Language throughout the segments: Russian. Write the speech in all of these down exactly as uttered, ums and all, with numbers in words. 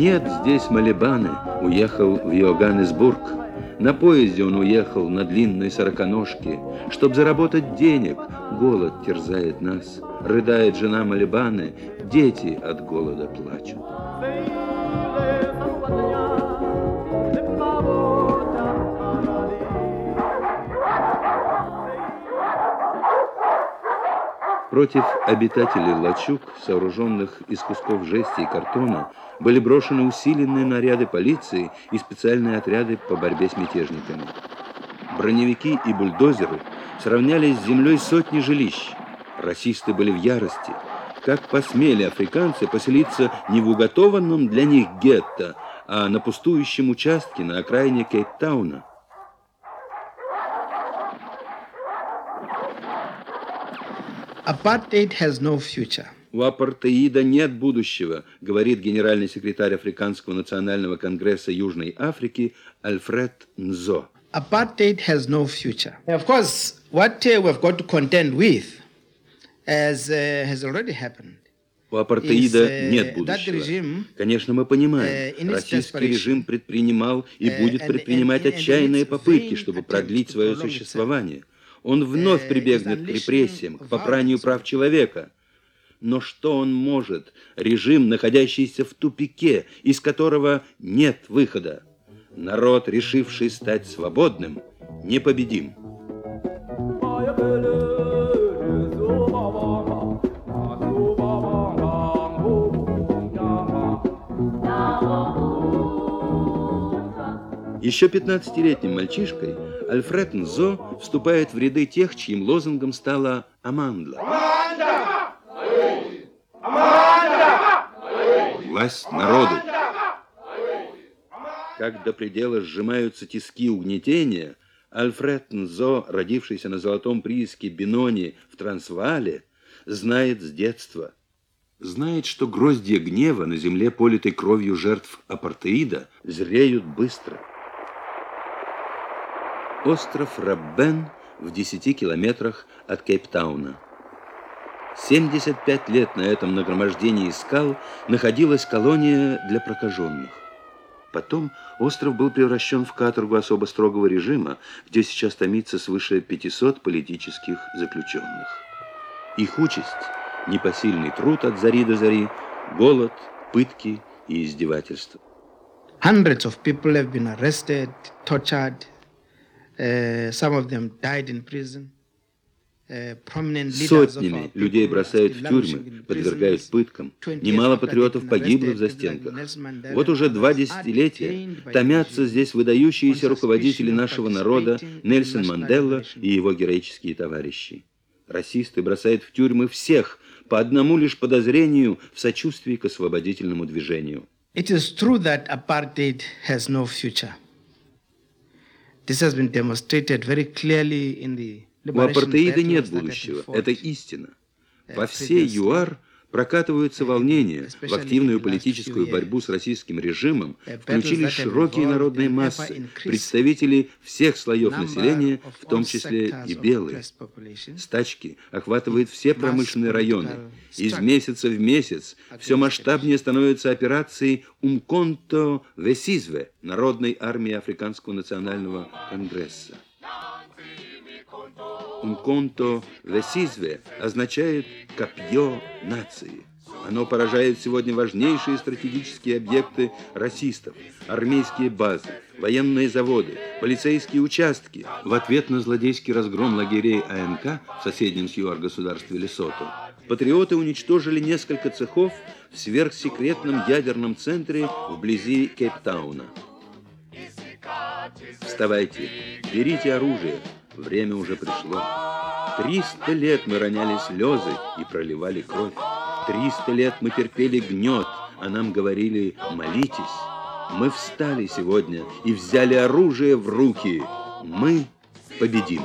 Нет здесь Малибаны, уехал в Йоганнесбург. На поезде он уехал на длинной сороконожке. Чтоб заработать денег, голод терзает нас. Рыдает жена Малибаны, дети от голода плачут. Против обитателей лачуг, сооруженных из кусков жести и картона, были брошены усиленные наряды полиции и специальные отряды по борьбе с мятежниками. Броневики и бульдозеры сравняли с землей сотни жилищ. Расисты были в ярости. Как посмели африканцы поселиться не в уготованном для них гетто, а на пустующем участке на окраине Кейптауна? Apartheid has no future. У апартеида нет будущего, говорит генеральный секретарь Африканского национального конгресса Южной Африки Альфред Нзо. Apartheid has no future. Of course, what uh, we've got to contend with, as uh, has already happened, у апартеида нет будущего. Конечно, мы понимаем, российский режим предпринимал и будет предпринимать отчаянные попытки, чтобы продлить свое существование. Он вновь прибегнет к репрессиям, к попранию прав человека. Но что он может, режим, находящийся в тупике, из которого нет выхода? Народ, решивший стать свободным, непобедим. Еще пятнадцатилетним мальчишкой Альфред Нзо вступает в ряды тех, чьим лозунгом стала Амандла. Аманда! Аманда! Власть народу. Как до предела сжимаются тиски угнетения, Альфред Нзо, родившийся на золотом прииске Бенони в Трансваале, знает с детства. Знает, что гроздья гнева на земле, политой кровью жертв апартеида, зреют быстро. Остров Раббен в десяти километрах от Кейптауна. семьдесят пять лет на этом нагромождении скал находилась колония для прокаженных. Потом остров был превращен в каторгу особо строгого режима, где сейчас томится свыше пятисот политических заключенных. Их участь – непосильный труд от зари до зари, голод, пытки и издевательства. Hundreds of people have been arrested, tortured. Uh, some of them died in prison. Сотнями людей бросают в тюрьмы, подвергают пыткам. Немало патриотов погибло в застенках. Вот уже два десятилетия томятся здесь выдающиеся руководители нашего народа Нельсон Мандела и его героические товарищи. Расисты бросают в тюрьмы всех по одному лишь подозрению в сочувствии к освободительному движению. It is true that apartheid has no future. This has been demonstrated very clearly in the У апартеида нет будущего. Это истина. Во всей ЮАР прокатываются волнения. В активную политическую борьбу с российским режимом включились широкие народные массы, представители всех слоев населения, в том числе и белые. Стачки охватывают все промышленные районы. Из месяца в месяц все масштабнее становятся операции «Умконто Весизве» Народной армии Африканского национального конгресса. «Умконто Весизве» означает «копье нации». Оно поражает сегодня важнейшие стратегические объекты расистов, армейские базы, военные заводы, полицейские участки. В ответ на злодейский разгром лагерей АНК в соседнем с ЮАР государстве Лесото патриоты уничтожили несколько цехов в сверхсекретном ядерном центре вблизи Кейптауна. Вставайте, берите оружие. Время уже пришло. Триста лет мы роняли слезы и проливали кровь. Триста лет мы терпели гнет, а нам говорили «молитесь». Мы встали сегодня и взяли оружие в руки. Мы победим.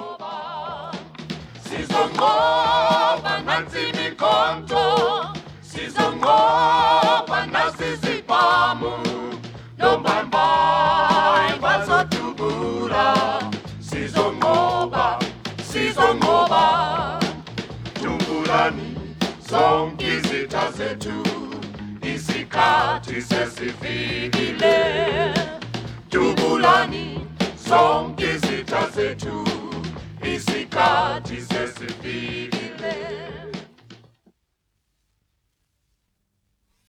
Zonke izitha zethu isikhathi sesifikile. Dubulani zonke izitha zethu, isikhathi sesifikile.